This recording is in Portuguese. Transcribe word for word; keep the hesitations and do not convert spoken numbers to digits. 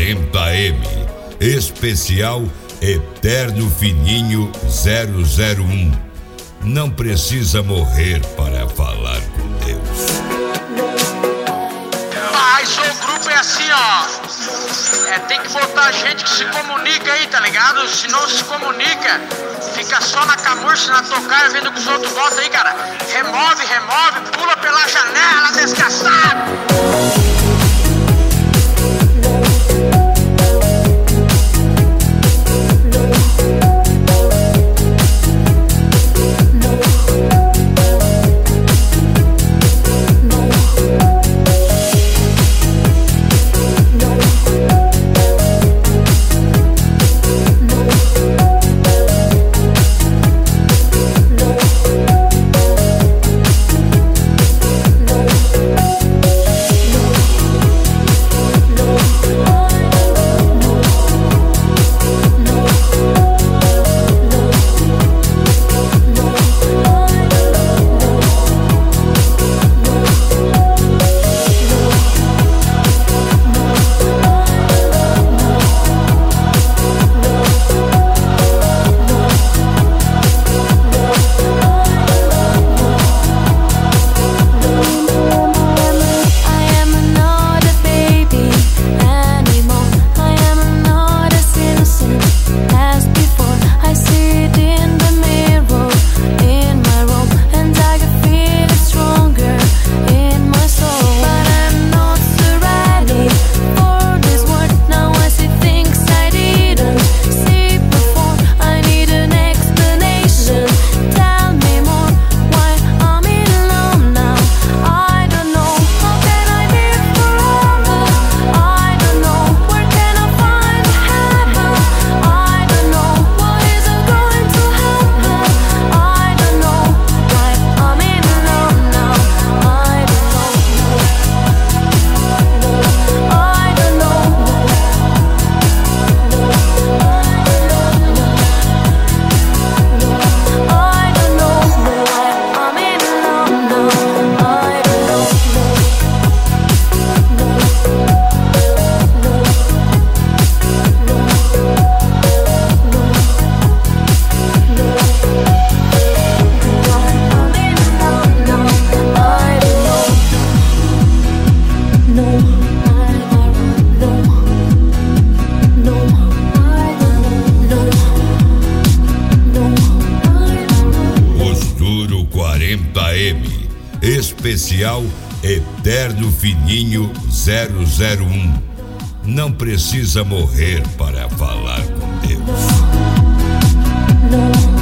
quarenta M, especial Eterno Fininho zero zero um. Não precisa morrer para falar com Deus. Mas o grupo é assim, ó. É, tem que votar gente que se comunica aí, tá ligado? Se não se comunica, fica só na camurça, na tocaia, vendo que os outros votam aí, cara. Remove, remove, pula pela janela, desgraçado! quarenta M, especial Eterno Fininho zero zero um. Não precisa morrer para falar com Deus.